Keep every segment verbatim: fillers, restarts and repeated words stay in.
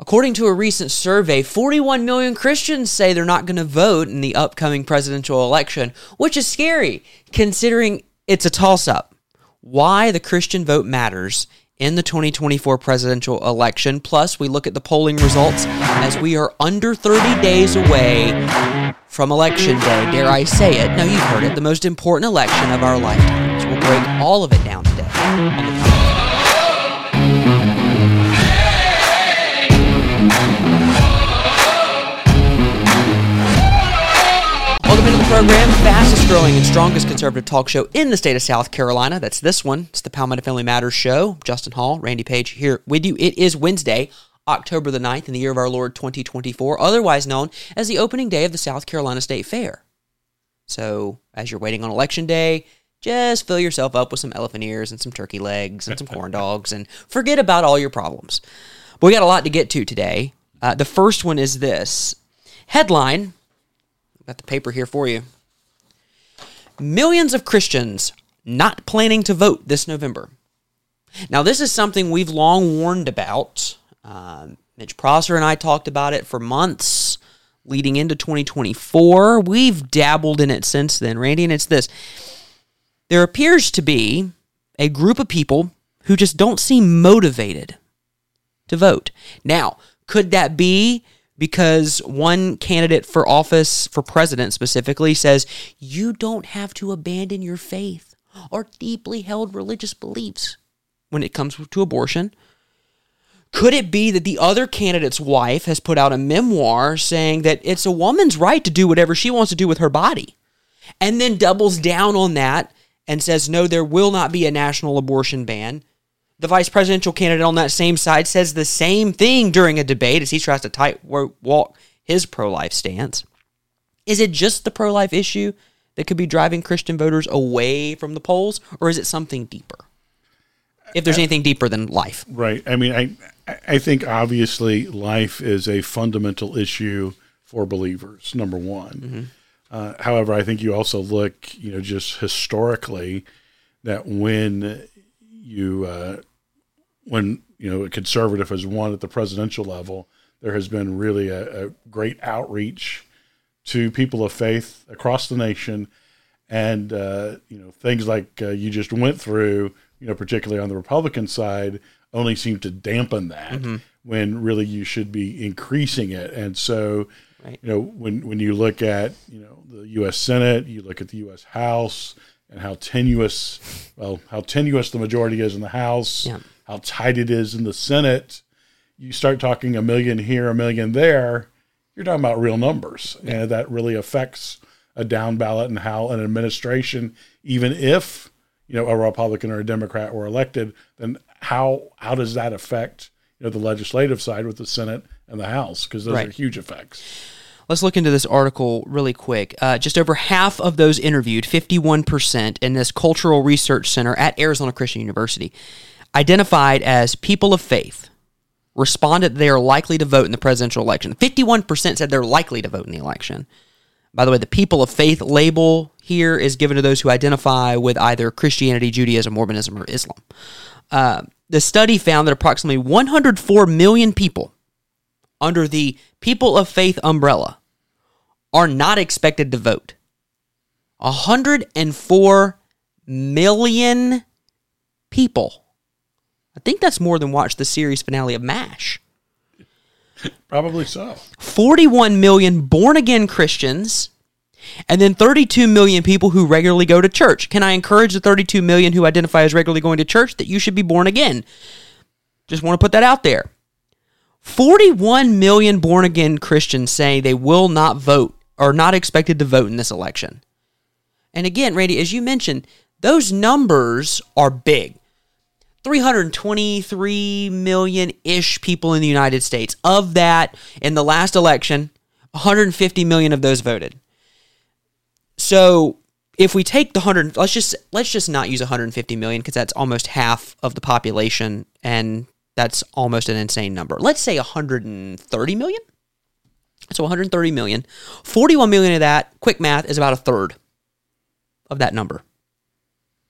According to a recent survey, forty-one million Christians say they're not going to vote in the upcoming presidential election, which is scary considering it's a toss-up. Why the Christian vote matters in the twenty twenty-four presidential election. Plus, we look at the polling results as we are under thirty days away from Election Day. Dare I say it? No, you've heard it. The most important election of our lifetimes. We'll break all of it down today on the Welcome into the program, fastest growing and strongest conservative talk show in the state of South Carolina. That's this one. It's the Palmetto Family Matters Show. Justin Hall, Randy Page here with you. It is Wednesday, October the ninth, in the year of our Lord twenty twenty-four, otherwise known as the opening day of the South Carolina State Fair. So, as you're waiting on Election Day, just fill yourself up with some elephant ears and some turkey legs and some corn dogs and forget about all your problems. But we got a lot to get to today. Uh, the first one is this. Headline. Got the paper here for you. Millions of Christians not planning to vote this November. Now, this is something we've long warned about. Um, Mitch Prosser and I talked about it for months leading into twenty twenty-four. We've dabbled in it since then, Randy, and it's this. There appears to be a group of people who just don't seem motivated to vote. Now, could that be because one candidate for office, for president specifically, says you don't have to abandon your faith or deeply held religious beliefs when it comes to abortion? Could it be that the other candidate's wife has put out a memoir saying that it's a woman's right to do whatever she wants to do with her body, and then doubles down on that and says, no, there will not be a national abortion ban? The vice presidential candidate on that same side says the same thing during a debate as he tries to tight walk his pro-life stance. Is it just the pro-life issue that could be driving Christian voters away from the polls, or is it something deeper? If there's anything deeper than life. Right. I mean, I I think obviously life is a fundamental issue for believers, number one. Mm-hmm. Uh, however, I think you also look, you know, just historically that when you, uh, when, you know, a conservative has won at the presidential level, there has been really a, a great outreach to people of faith across the nation. And, uh, you know, things like uh, you just went through, you know, particularly on the Republican side, only seem to dampen that mm-hmm. when really you should be increasing it. And so, right. you know, when, when you look at, you know, the U S Senate, you look at the U S House, and how tenuous, well, how tenuous the majority is in the House, yeah. how tight it is in the Senate, you start talking a million here, a million there, you're talking about real numbers. Yeah. And that really affects a down ballot and how an administration, even if, you know, a Republican or a Democrat were elected, then how how does that affect, you know, the legislative side with the Senate and the House? Because those right. are huge effects. Let's look into this article really quick. Uh, just over half of those interviewed, fifty-one percent, in this Cultural Research Center at Arizona Christian University, identified as people of faith, responded they are likely to vote in the presidential election. fifty-one percent said they're likely to vote in the election. By the way, the people of faith label here is given to those who identify with either Christianity, Judaism, Mormonism, or Islam. Uh, the study found that approximately one hundred four million people under the people of faith umbrella are not expected to vote. one hundred four million people. I think that's more than watched the series finale of MASH. Probably so. forty-one million born-again Christians, and then thirty-two million people who regularly go to church. Can I encourage the thirty-two million who identify as regularly going to church that you should be born again? Just want to put that out there. forty-one million born-again Christians say they will not vote or not expected to vote in this election. And again, Randy, as you mentioned, those numbers are big. three hundred twenty-three million-ish people in the United States. Of that, in the last election, one hundred fifty million of those voted. So if we take the one hundred, let's just let's just not use one hundred fifty million because that's almost half of the population, and that's almost an insane number. Let's say one hundred thirty million. So one hundred thirty million. forty-one million of that, quick math, is about a third of that number.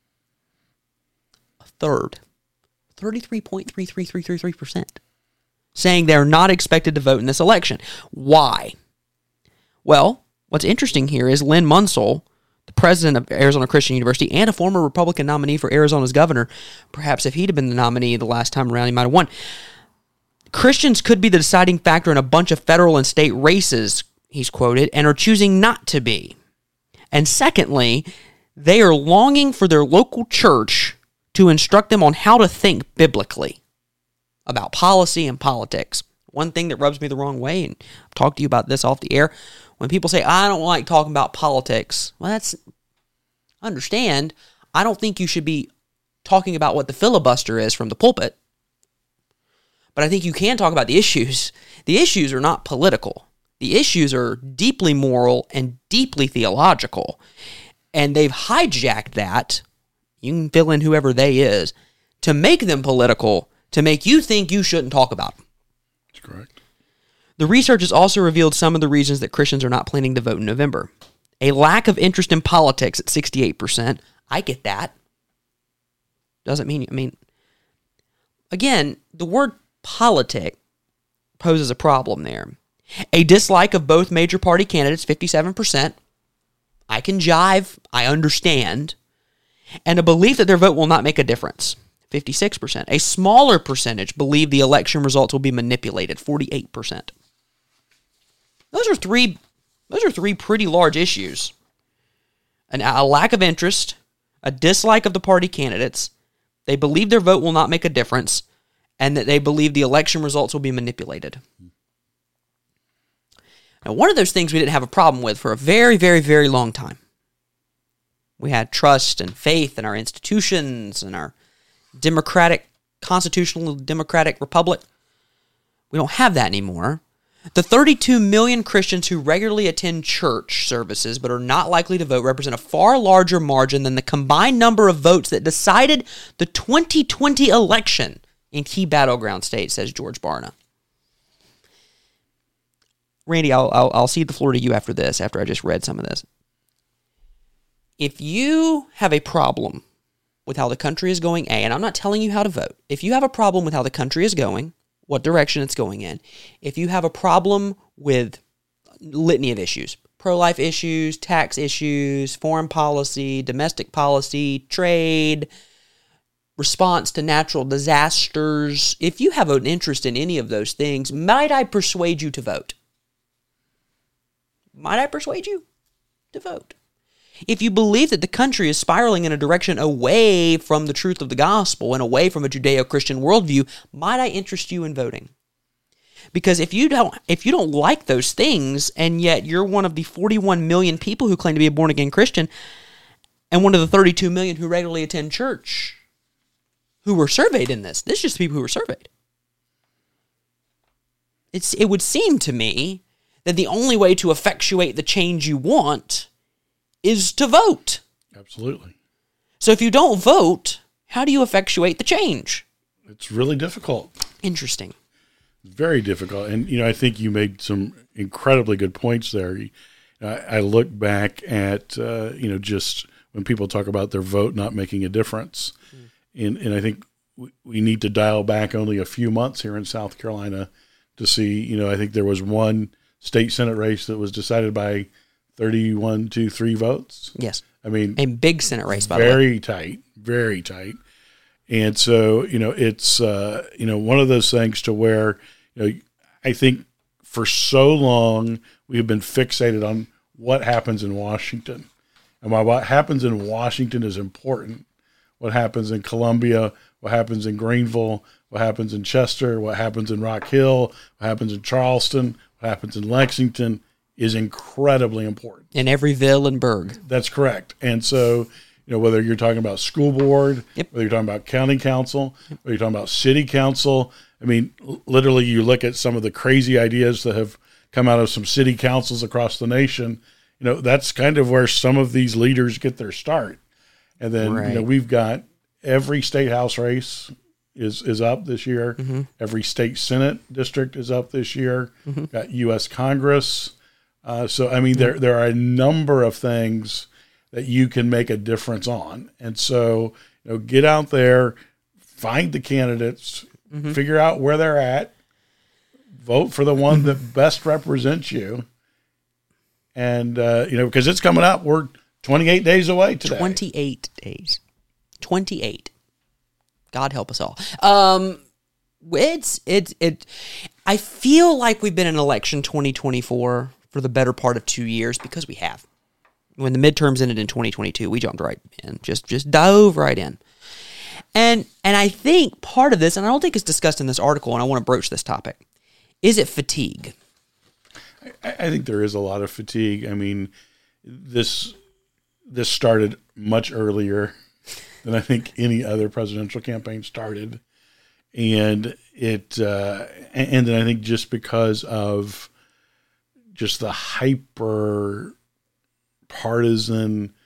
A third. thirty-three point three three three three three percent. saying they're not expected to vote in this election. Why? Well, what's interesting here is Lynn Munsell, the president of Arizona Christian University and a former Republican nominee for Arizona's governor, perhaps if he'd have been the nominee the last time around, he might have won. Christians could be the deciding factor in a bunch of federal and state races, he's quoted, and are choosing not to be. And secondly, they are longing for their local church to instruct them on how to think biblically about policy and politics. One thing that rubs me the wrong way, and I've talked to you about this off the air, when people say, I don't like talking about politics, well, that's, understand, I don't think you should be talking about what the filibuster is from the pulpit, but I think you can talk about the issues. The issues are not political. The issues are deeply moral and deeply theological, and they've hijacked that, you can fill in whoever they is, to make them political, to make you think you shouldn't talk about them. That's correct. The research has also revealed some of the reasons that Christians are not planning to vote in November. A lack of interest in politics at sixty-eight percent. I get that. Doesn't mean, I mean, again, the word politic poses a problem there. A dislike of both major party candidates, fifty-seven percent. I can jive, I understand. And a belief that their vote will not make a difference, fifty-six percent. A smaller percentage believe the election results will be manipulated, forty-eight percent. Those are three, those are three pretty large issues. An, a lack of interest, a dislike of the party candidates, they believe their vote will not make a difference, and that they believe the election results will be manipulated. Now, one of those things we didn't have a problem with for a very, very, very long time. We had trust and faith in our institutions and our democratic, constitutional democratic republic. We don't have that anymore. The thirty-two million Christians who regularly attend church services but are not likely to vote represent a far larger margin than the combined number of votes that decided the twenty twenty election in key battleground states, says George Barna. Randy, I'll, I'll, I'll cede the floor to you after this, after I just read some of this. If you have a problem with how the country is going, A, and I'm not telling you how to vote. If you have a problem with how the country is going, what direction it's going in, if you have a problem with litany of issues, pro-life issues, tax issues, foreign policy, domestic policy, trade, response to natural disasters, if you have an interest in any of those things, might I persuade you to vote? Might I persuade you to vote? If you believe that the country is spiraling in a direction away from the truth of the gospel and away from a Judeo-Christian worldview, might I interest you in voting? Because if you don't if you don't like those things, and yet you're one of the forty-one million people who claim to be a born-again Christian, and one of the thirty-two million who regularly attend church, who were surveyed in this, this is just people who were surveyed. It's it would seem to me that the only way to effectuate the change you want is to vote. Absolutely. So if you don't vote, how do you effectuate the change? It's really difficult. Interesting. Very difficult. And, you know, I think you made some incredibly good points there. I, I look back at, uh, you know, just when people talk about their vote not making a difference. Mm. And, and I think we, we need to dial back only a few months here in South Carolina to see, you know, I think there was one state Senate race that was decided by thirty-one to three votes. Yes. I mean, a big Senate race, by the way. Very tight, very tight. And so, you know, it's, uh, you know, one of those things to where, you know, I think for so long we have been fixated on what happens in Washington. And while what happens in Washington is important, what happens in Columbia, what happens in Greenville, what happens in Chester, what happens in Rock Hill, what happens in Charleston, what happens in Lexington, is incredibly important. In every ville and burg. That's correct. And so, you know, whether you're talking about school board, yep. whether you're talking about county council, yep. whether you're talking about city council, I mean, literally you look at some of the crazy ideas that have come out of some city councils across the nation, you know, that's kind of where some of these leaders get their start. And then, right. you know, we've got every state house race is, is up this year. Mm-hmm. Every state Senate district is up this year. Mm-hmm. Got U S Congress. Uh, so, I mean, there there are a number of things that you can make a difference on. And so, you know, get out there, find the candidates, mm-hmm. figure out where they're at, vote for the one that best represents you. And, uh, you know, because it's coming up. We're twenty-eight days away today. twenty-eight days. twenty-eight. God help us all. Um, it's, it's, it, I feel like we've been in election twenty twenty-four for the better part of two years because we have. When the midterms ended in twenty twenty-two, we jumped right in, just, just dove right in. And, and I think part of this, and I don't think it's discussed in this article, and I want to broach this topic, is it fatigue? I think there is a lot of fatigue. I mean, this this started much earlier than I think any other presidential campaign started, and it uh, and then I think just because of just the hyper partisan,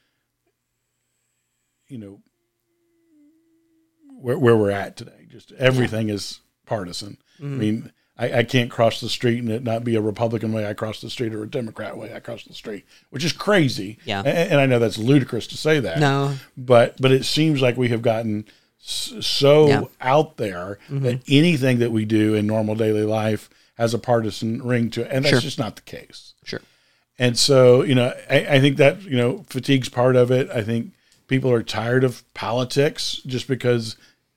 you know, where where we're at today, just everything yeah. is partisan. Mm-hmm. I mean. I, I can't cross the street and it not be a Republican way I cross the street or a Democrat way I cross the street, which is crazy. Yeah. And, and I know that's ludicrous to say that. No. But but it seems like we have gotten so yeah. out there mm-hmm. that anything that we do in normal daily life has a partisan ring to it, and that's sure. just not the case. Sure. And so, you know, I, I think that, you know, fatigue's part of it. I think people are tired of politics just because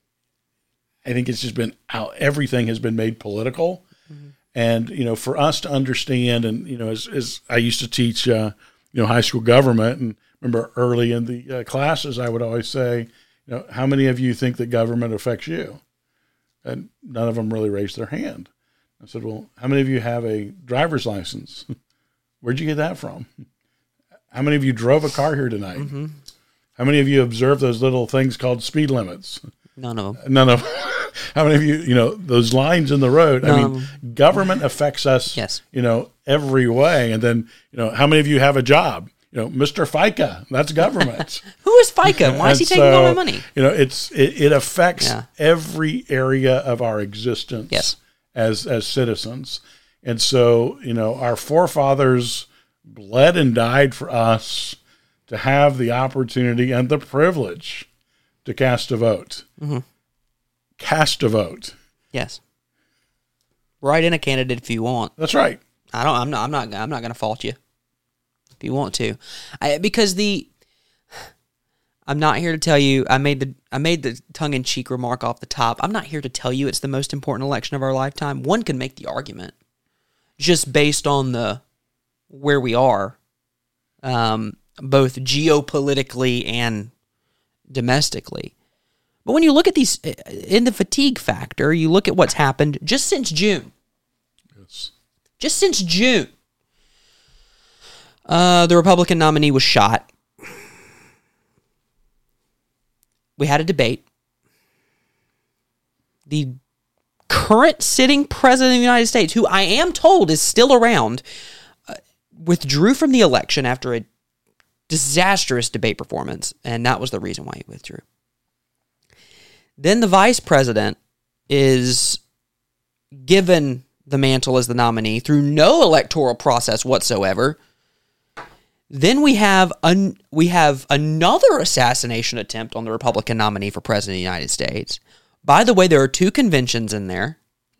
I think it's just been out. Everything has been made political. Mm-hmm. And, you know, for us to understand, and, you know, as, as I used to teach, uh, you know, high school government, and remember early in the uh, classes, I would always say, you know, how many of you think that government affects you? And none of them really raised their hand. I said, well, how many of you have a driver's license? Where'd you get that from? How many of you drove a car here tonight? Mm-hmm. How many of you observed those little things called speed limits? None of them. None of them. How many of you, you know, those lines in the road? None I mean, government affects us, yes. you know, every way. And then, you know, how many of you have a job? You know, Mister FICA, that's government. Who is FICA? Why is he taking so, all my money? You know, it's it, it affects yeah. every area of our existence yes. as as citizens. And so, you know, our forefathers bled and died for us to have the opportunity and the privilege to cast a vote. Mm-hmm. Cast a vote. Yes. Write in a candidate if you want. That's right. I don't. I'm not. I'm not. I'm not going to fault you if you want to, I, because the. I'm not here to tell you. I made the. I made the tongue-in-cheek remark off the top. I'm not here to tell you it's the most important election of our lifetime. One can make the argument, just based on the where we are, um, both geopolitically and domestically. But when you look at these, in the fatigue factor, you look at what's happened just since June. Yes. Just since June. Uh, the Republican nominee was shot. We had a debate. The current sitting president of the United States, who I am told is still around, uh, withdrew from the election after a disastrous debate performance, and that was the reason why he withdrew. Then the vice president is given the mantle as the nominee through no electoral process whatsoever. Then we have an, we have another assassination attempt on the Republican nominee for president of the United States. By the way, there are two conventions in there.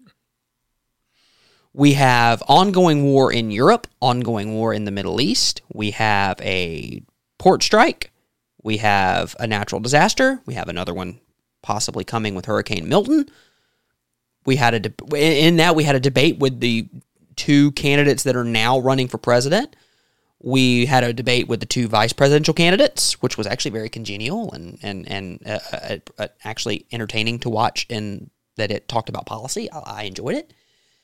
We have ongoing war in Europe, ongoing war in the Middle East. We have a port strike. We have a natural disaster. We have another one possibly coming with Hurricane Milton. We had a de- in that we had a debate with the two candidates that are now running for president. We had a debate with the two vice presidential candidates, which was actually very congenial and and and uh, uh, uh, actually entertaining to watch. In that it talked about policy, I, I enjoyed it.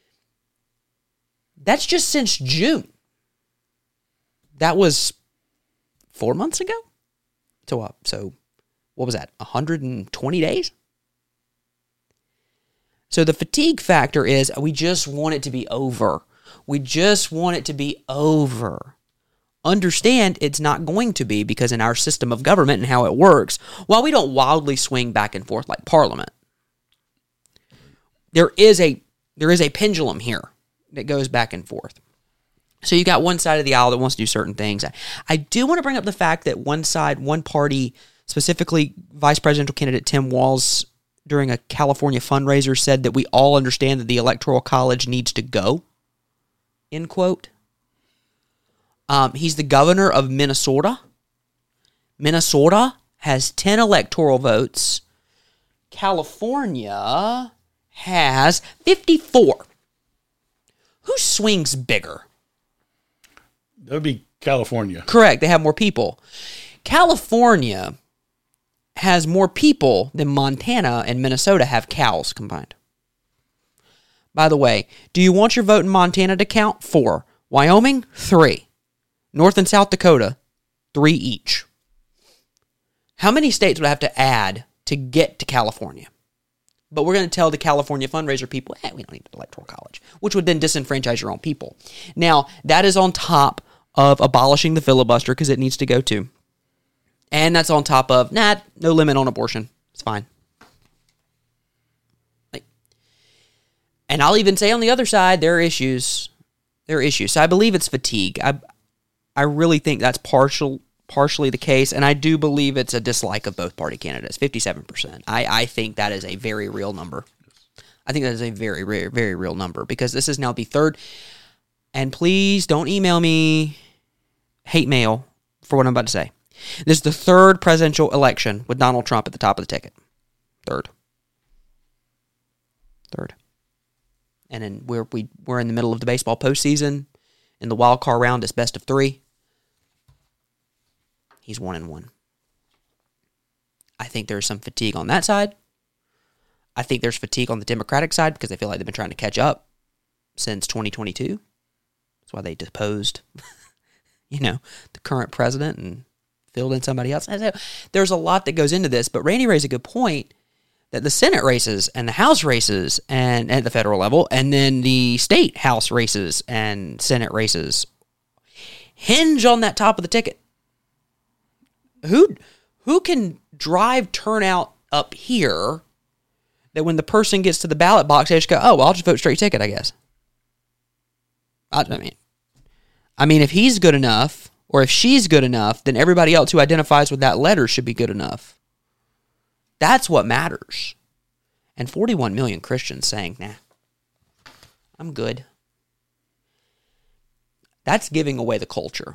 That's just since June. That was four months ago. So uh, so. What was that, one hundred twenty days? So the fatigue factor is we just want it to be over. We just want it to be over. Understand it's not going to be, because in our system of government and how it works, while we don't wildly swing back and forth like Parliament, there is a there is a pendulum here that goes back and forth. So you got one side of the aisle that wants to do certain things. I, I do want to bring up the fact that one side, one party, specifically Vice Presidential candidate Tim Walz, during a California fundraiser said that we all understand that the Electoral College needs to go, end quote. Um, he's the governor of Minnesota. Minnesota has ten electoral votes. California has fifty-four. Who swings bigger? That would be California. Correct. They have more people. California has more people than Montana and Minnesota have cows combined. By the way, do you want your vote in Montana to count? Four. Wyoming? Three. North and South Dakota? Three each. How many states would I have to add to get to California? But we're going to tell the California fundraiser people, hey, we don't need an electoral college, which would then disenfranchise your own people. Now, that is on top of abolishing the filibuster, because it needs to go too. And that's on top of, nah, no limit on abortion. It's fine. Like, and I'll even say on the other side, there are issues. There are issues. So I believe it's fatigue. I I really think that's partial, partially the case, and I do believe it's a dislike of both party candidates, fifty-seven percent. I, I think that is a very real number. I think that is a very, very, very real number, because this is now the third, and please don't email me hate mail for what I'm about to say. This is the third presidential election with Donald Trump at the top of the ticket. Third. Third. And then we're, we, we're in the middle of the baseball postseason. In the wild card round, it's best of three. He's one and one. I think there's some fatigue on that side. I think there's fatigue on the Democratic side because they feel like they've been trying to catch up since twenty twenty-two. That's why they deposed, you know, the current president and filled in somebody else. There's a lot that goes into this, but Randy raised a good point that the Senate races and the House races and at the federal level, and then the state House races and Senate races hinge on that top of the ticket. Who who can drive turnout up here that when the person gets to the ballot box, they just go, oh, well, I'll just vote straight ticket, I guess. I, I mean, I mean, if he's good enough, or if she's good enough, then everybody else who identifies with that letter should be good enough. That's what matters. And forty-one million Christians saying, nah, I'm good. That's giving away the culture.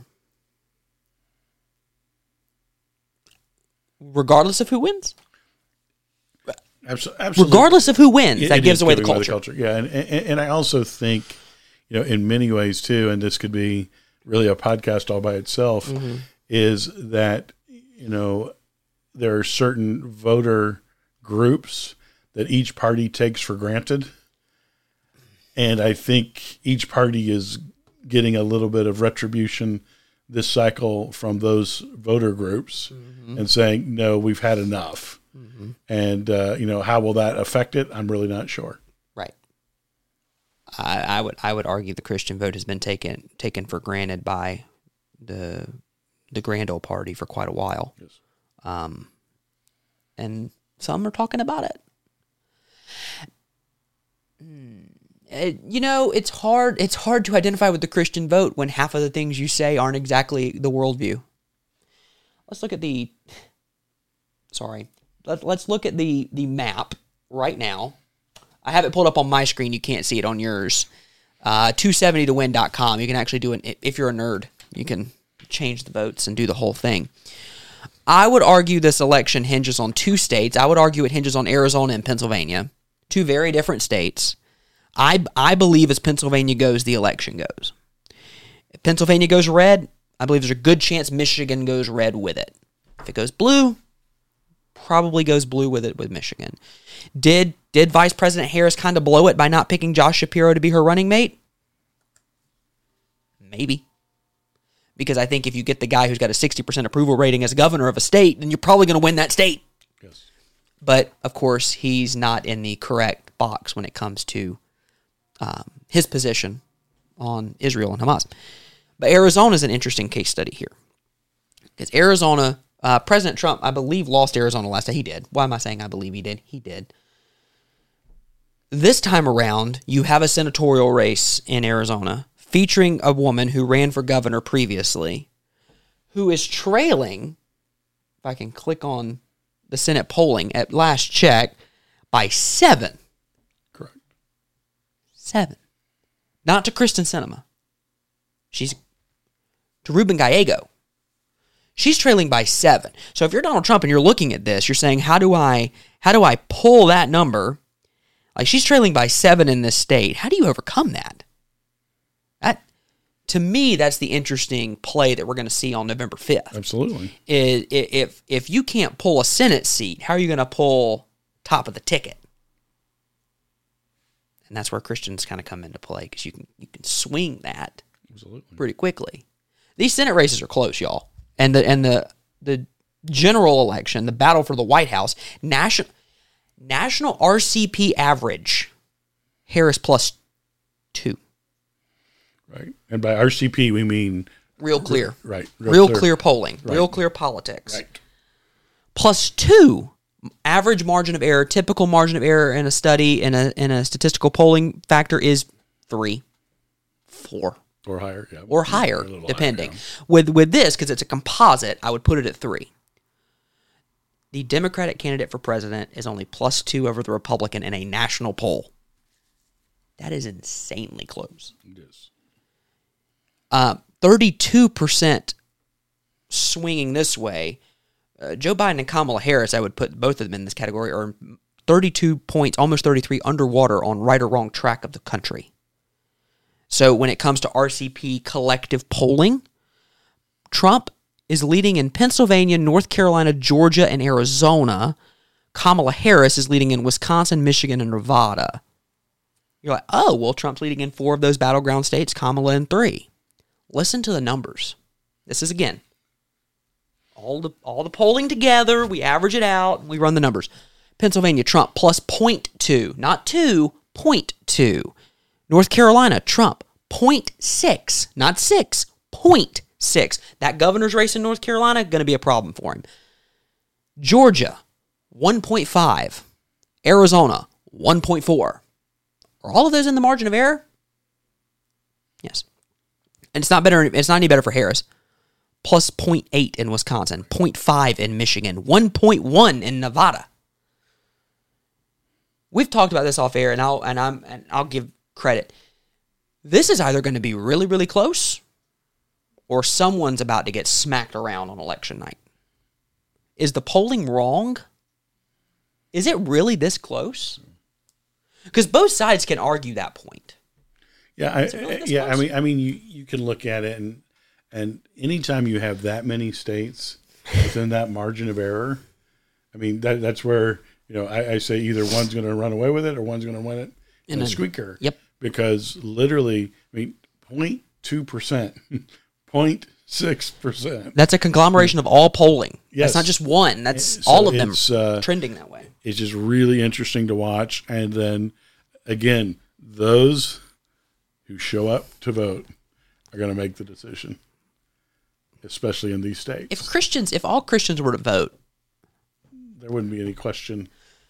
Regardless of who wins? Absolutely. Regardless of who wins, it, that it gives away the away culture. the culture. Yeah, and, and, and I also think, you know, in many ways too, and this could be really a podcast all by itself, mm-hmm. is that, you know, there are certain voter groups that each party takes for granted. And I think each party is getting a little bit of retribution this cycle from those voter groups mm-hmm. and saying, no, we've had enough. Mm-hmm. And, uh, you know, how will that affect it? I'm really not sure. Right. I, I would I would argue the Christian vote has been taken taken for granted by the the grand old party for quite a while. Yes. Um, and some are talking about it. it. You know, it's hard. It's hard to identify with the Christian vote when half of the things you say aren't exactly the worldview. Let's look at the. Sorry, Let, let's look at the the map right now. I have it pulled up on my screen. You can't see it on yours. Uh, two seventy to win dot com. You can actually do it if you're a nerd. You can change the votes and do the whole thing. I would argue this election hinges on two states. I would argue it hinges on Arizona and Pennsylvania, two very different states. I I believe as Pennsylvania goes, the election goes. If Pennsylvania goes red, I believe there's a good chance Michigan goes red with it. If it goes blue, probably goes blue with it with Michigan. Did did Vice President Harris kind of blow it by not picking Josh Shapiro to be her running mate? Maybe. Because I think if you get the guy who's got a sixty percent approval rating as governor of a state, then you're probably going to win that state. Yes. But, of course, he's not in the correct box when it comes to um, his position on Israel and Hamas. But Arizona is an interesting case study here. Because Arizona, uh, President Trump, I believe, lost Arizona last time. He did. Why am I saying I believe he did? He did. This time around, you have a senatorial race in Arizona featuring a woman who ran for governor previously, who is trailing, if I can click on the Senate polling at last check, by seven. Correct. Seven. Not to Kristen Sinema. She's to Ruben Gallego. She's trailing by seven. So if you're Donald Trump and you're looking at this, you're saying, how do I how do I pull that number? Like, she's trailing by seven in this state. How do you overcome that? That to me, that's the interesting play that we're going to see on November fifth. Absolutely. Is if if you can't pull a Senate seat, how are you going to pull top of the ticket? And that's where Christians kind of come into play, because you can you can swing that Absolutely. pretty quickly. These Senate races are close, y'all. And the and the the general election, the battle for the White House, national national R C P average, Harris plus two. Right. And by R C P, we mean... Real clear. Right. Real, real clear. clear polling. Right. Real clear politics. Right. Plus two. Average margin of error, typical margin of error in a study, in a in a statistical polling factor is three, four. Or higher, yeah. Or higher, depending. Higher, yeah. With with this, because it's a composite, I would put it at three. The Democratic candidate for president is only plus two over the Republican in a national poll. That is insanely close. It is. Uh, thirty-two percent swinging this way. Uh, Joe Biden and Kamala Harris, I would put both of them in this category, are thirty-two points, almost thirty-three, underwater on right or wrong track of the country. So when it comes to R C P collective polling, Trump is leading in Pennsylvania, North Carolina, Georgia, and Arizona. Kamala Harris is leading in Wisconsin, Michigan, and Nevada. You're like, oh, well, Trump's leading in four of those battleground states, Kamala in three. Listen to the numbers. This is, again, all the all the polling together. We average it out, and we run the numbers. Pennsylvania, Trump, plus zero point two. Not two, zero point two. North Carolina, Trump, zero point six. Not six, zero point six. That governor's race in North Carolina, going to be a problem for him. Georgia, one point five. Arizona, one point four. Are all of those in the margin of error? Yes. And it's not better. It's not any better for Harris. Plus zero point eight in Wisconsin, zero point five in Michigan, one point one in Nevada. We've talked about this off air, and I'll and I'm and I'll give credit. This is either going to be really, really close, or someone's about to get smacked around on election night. Is the polling wrong? Is it really this close? Because both sides can argue that point. Yeah, I, really yeah. Close? I mean, I mean, you, you can look at it, and and anytime you have that many states within that margin of error, I mean, that that's where, you know, I, I say either one's going to run away with it or one's going to win it in a squeaker. Yep. Because literally, I mean, zero point two percent, zero point six percent. That's a conglomeration of all polling. Yes. That's not just one. That's so all of them uh, trending that way. It's just really interesting to watch. And then, again, those who show up to vote are going to make the decision, especially in these states. If Christians, if all Christians were to vote, there wouldn't be any question.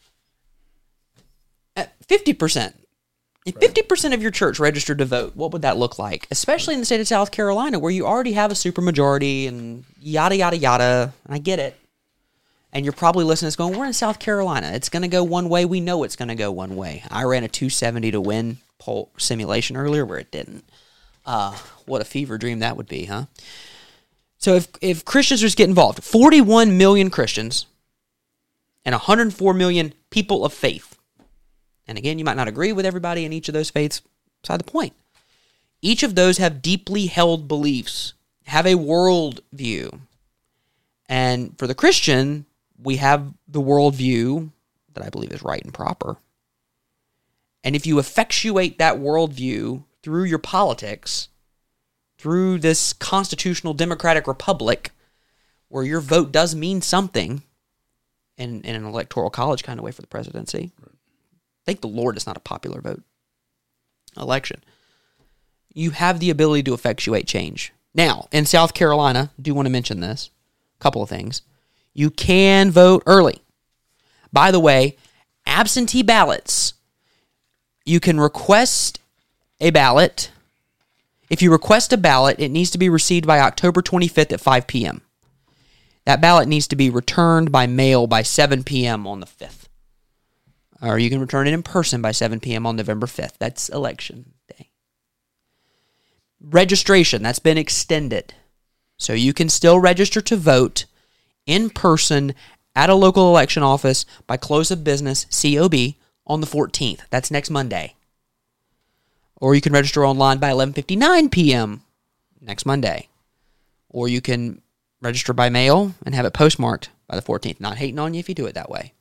At fifty percent. If fifty percent of your church registered to vote, what would that look like? Especially in the state of South Carolina, where you already have a supermajority and yada, yada, yada. And I get it. And you're probably listening to this going, we're in South Carolina. It's going to go one way. We know it's going to go one way. I ran a two seventy to win poll simulation earlier where it didn't. Uh, what a fever dream that would be, huh? So if, if Christians just get involved, forty-one million Christians and one hundred four million people of faith. And again, you might not agree with everybody in each of those faiths. Beside the point. Each of those have deeply held beliefs, have a world view. And for the Christian, we have the worldview that I believe is right and proper. And if you effectuate that worldview through your politics, through this constitutional democratic republic, where your vote does mean something in, in an electoral college kind of way for the presidency, thank the Lord it's not a popular vote election. You have the ability to effectuate change. Now, in South Carolina, I do want to mention this. A couple of things. You can vote early. By the way, absentee ballots. You can request a ballot. If you request a ballot, it needs to be received by October twenty-fifth at five p.m. That ballot needs to be returned by mail by seven p.m. on the fifth. or you can return it in person by seven p.m. on November fifth. That's election day. Registration, that's been extended. So you can still register to vote in person at a local election office by close of business, C O B, on the fourteenth. That's next Monday. Or you can register online by eleven fifty-nine p.m. next Monday. Or you can register by mail and have it postmarked by the fourteenth. Not hating on you if you do it that way.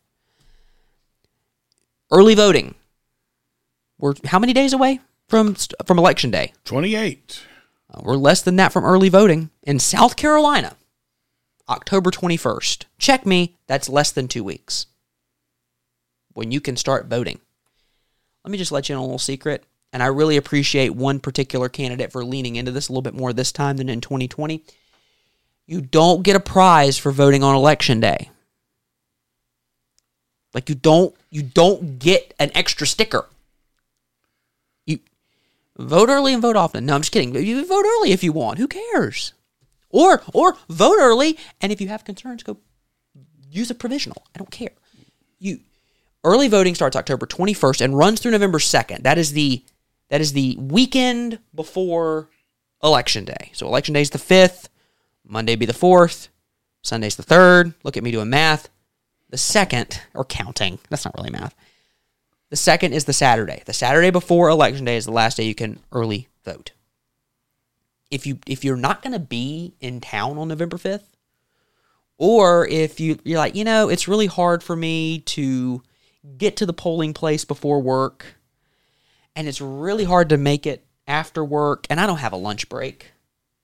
Early voting. We're how many days away from from Election Day? twenty-eight. Uh, we're less than that from early voting. In South Carolina, October twenty-first. Check me, that's less than two weeks. When you can start voting. Let me just let you in on a little secret. And I really appreciate one particular candidate for leaning into this a little bit more this time than in twenty twenty. You don't get a prize for voting on Election Day. Like you don't you don't get an extra sticker. You vote early and vote often. No, I'm just kidding. You vote early if you want. Who cares? Or or vote early, and if you have concerns, go use a provisional. I don't care. You early voting starts October twenty-first and runs through November second. That is the that is the weekend before Election Day. So Election Day is the fifth, Monday be the fourth, Sunday's the third. Look at me doing math. The second, or counting, that's not really math. The second is the Saturday. The Saturday before Election Day is the last day you can early vote. If you if you're not going to be in town on November fifth, or if you you're like, you know, it's really hard for me to get to the polling place before work, and it's really hard to make it after work, and I don't have a lunch break.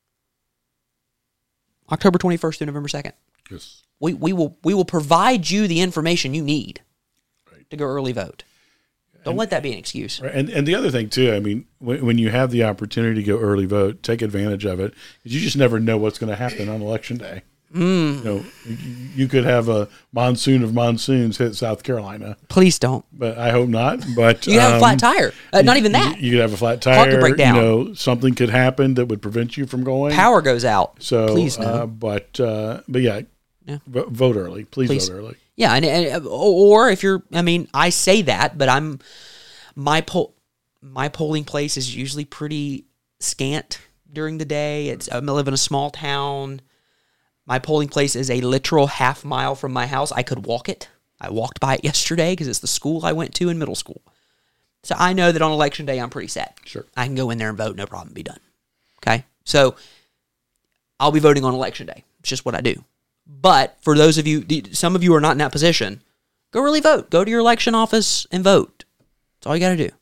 October twenty-first through November second. Yes. We we will we will provide you the information you need Right. to go early vote. Don't And- let that be an excuse. Right. And and the other thing too, I mean, when, when you have the opportunity to go early vote, take advantage of it. 'Cause you just never know what's going to happen on Election Day. Mm. You know, you, you could have a monsoon of monsoons hit South Carolina, Please don't. but I hope not. But You have a um, flat tire. Uh, not even that. You, you could have a flat tire. Car could break down. You know, something could happen that would prevent you from going. Power goes out. So, Please no. uh, but uh, but yeah, Yeah. vo- vote early. Please, Please. vote early. Yeah, and, and or if you're, I mean, I say that, but I'm my poll my polling place is usually pretty scant during the day. It's I live in a small town. My polling place is a literal half mile from my house. I could walk it. I walked by it yesterday because it's the school I went to in middle school. So I know that on Election Day I'm pretty set. Sure. I can go in there and vote, no problem, be done. Okay, so I'll be voting on Election Day. It's just what I do. But for those of you, some of you are not in that position, go early vote. Go to your election office and vote. That's all you got to do.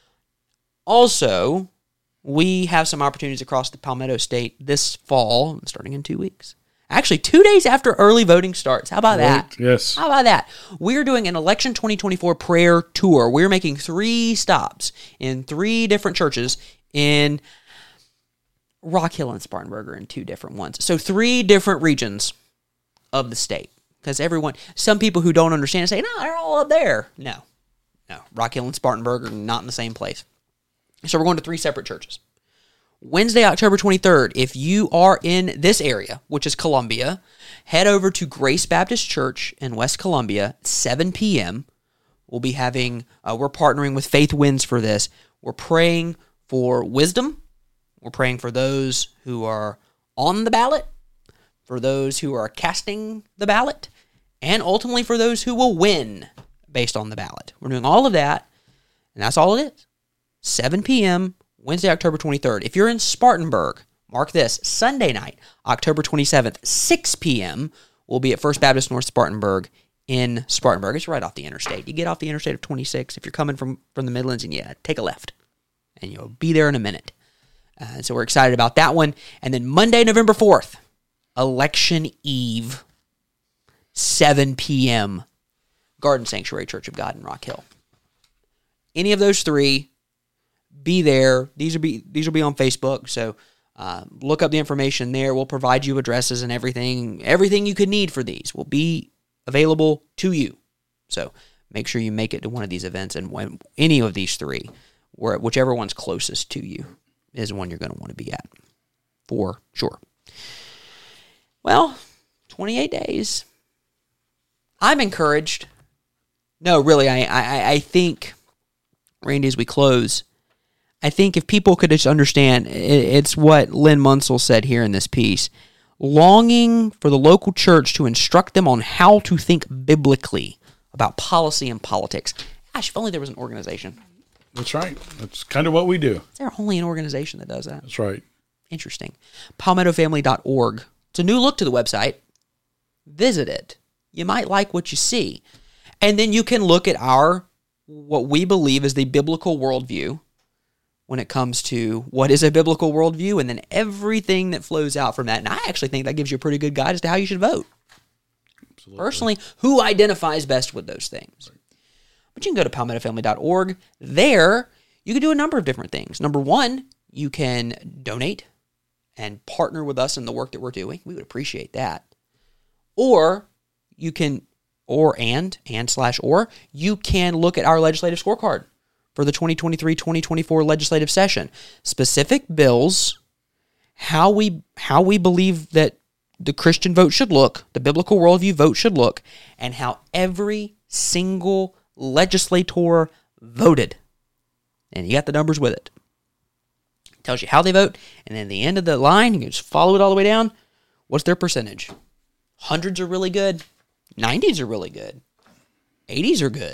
Also, we have some opportunities across the Palmetto State this fall, starting in two weeks. Actually, two days after early voting starts. How about that? Right. Yes. How about that? We're doing an Election twenty twenty-four prayer tour. We're making three stops in three different churches in Rock Hill and Spartanburg are in two different ones. So three different regions of the state. Because everyone, some people who don't understand say, no, they're all up there. No. No. Rock Hill and Spartanburg are not in the same place. So we're going to three separate churches. Wednesday, October twenty-third, if you are in this area, which is Columbia, head over to Grace Baptist Church in West Columbia, seven p.m. We'll be having, uh, we're partnering with Faith Wins for this. We're praying for wisdom. We're praying for those who are on the ballot, for those who are casting the ballot, and ultimately for those who will win based on the ballot. We're doing all of that, and that's all it is. seven p.m., Wednesday, October twenty-third. If you're in Spartanburg, mark this, Sunday night, October twenty-seventh, six p.m., we'll be at First Baptist North Spartanburg in Spartanburg. It's right off the interstate. You get off the interstate of twenty-six. If you're coming from, from the Midlands, and yeah, take a left, and you'll be there in a minute. Uh, so we're excited about that one. And then Monday, November fourth, Election Eve, seven p.m., Garden Sanctuary Church of God in Rock Hill. Any of those three, be there. These will be these will be on Facebook, so uh, look up the information there. We'll provide you addresses and everything. Everything you could need for these will be available to you. So make sure you make it to one of these events, and when any of these three, or whichever one's closest to you, is the one you're going to want to be at, for sure. Well, twenty-eight days. I'm encouraged. No, really, I, I, I think, Randy, as we close, I think if people could just understand, it's what Lynn Munsell said here in this piece, longing for the local church to instruct them on how to think biblically about policy and politics. Gosh, if only there was an organization. That's right. That's kind of what we do. Is there only an organization that does that? That's right. Interesting. palmetto family dot org. It's a new look to the website. Visit it. You might like what you see. And then you can look at our, what we believe is the biblical worldview when it comes to what is a biblical worldview, and then everything that flows out from that. And I actually think that gives you a pretty good guide as to how you should vote. Absolutely. Personally, who identifies best with those things. Right. But you can go to palmetto family dot org. There, you can do a number of different things. Number one, you can donate and partner with us in the work that we're doing. We would appreciate that. Or you can, or and, and slash or, you can look at our legislative scorecard for the twenty twenty-three twenty twenty-four legislative session. Specific bills, how we how we believe that the Christian vote should look, the biblical worldview vote should look, and how every single legislator voted. And you got the numbers with it. It tells you how they vote, and then at the end of the line, you can just follow it all the way down. What's their percentage? Hundreds are really good. Nineties are really good. Eighties are good.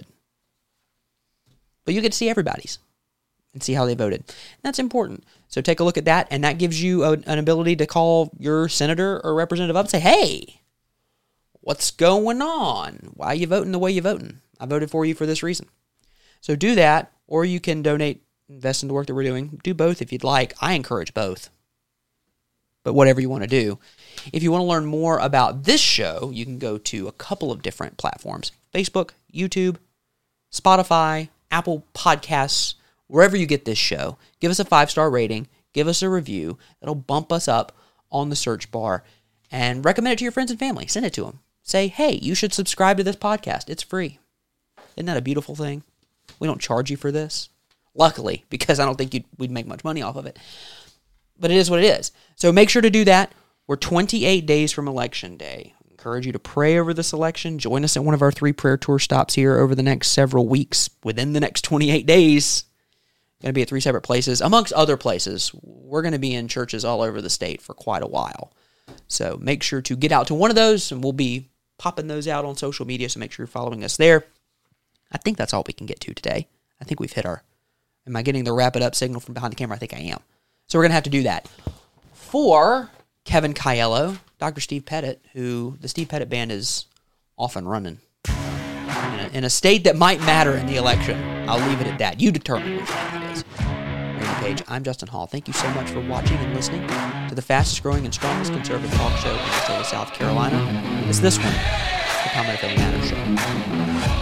But you get to see everybody's and see how they voted. That's important. So take a look at that, and that gives you a, an ability to call your senator or representative up and say, hey, what's going on? Why are you voting the way you're voting? I voted for you for this reason. So do that, or you can donate, invest in the work that we're doing. Do both if you'd like. I encourage both. But whatever you want to do. If you want to learn more about this show, you can go to a couple of different platforms. Facebook, YouTube, Spotify, Apple Podcasts, wherever you get this show. Give us a five-star rating. Give us a review. That'll bump us up on the search bar. And recommend it to your friends and family. Send it to them. Say, hey, you should subscribe to this podcast. It's free. Isn't that a beautiful thing? We don't charge you for this. Luckily, because I don't think you'd, we'd make much money off of it. But it is what it is. So make sure to do that. We're twenty-eight days from Election Day. I encourage you to pray over this election. Join us at one of our three prayer tour stops here over the next several weeks. Within the next twenty-eight days, going to be at three separate places. Amongst other places, we're going to be in churches all over the state for quite a while. So make sure to get out to one of those, and we'll be popping those out on social media, so make sure you're following us there. I think that's all we can get to today. I think we've hit our... Am I getting the wrap it up signal from behind the camera? I think I am. So we're going to have to do that. For Kevin Caiello, Doctor Steve Pettit, who the Steve Pettit Band is off and running in a, in a state that might matter in the election. I'll leave it at that. You determine which one it is. Randy Page, I'm Justin Hall. Thank you so much for watching and listening to the fastest growing and strongest conservative talk show in the state of South Carolina. It's this one, the Palmetto Family Matters Show.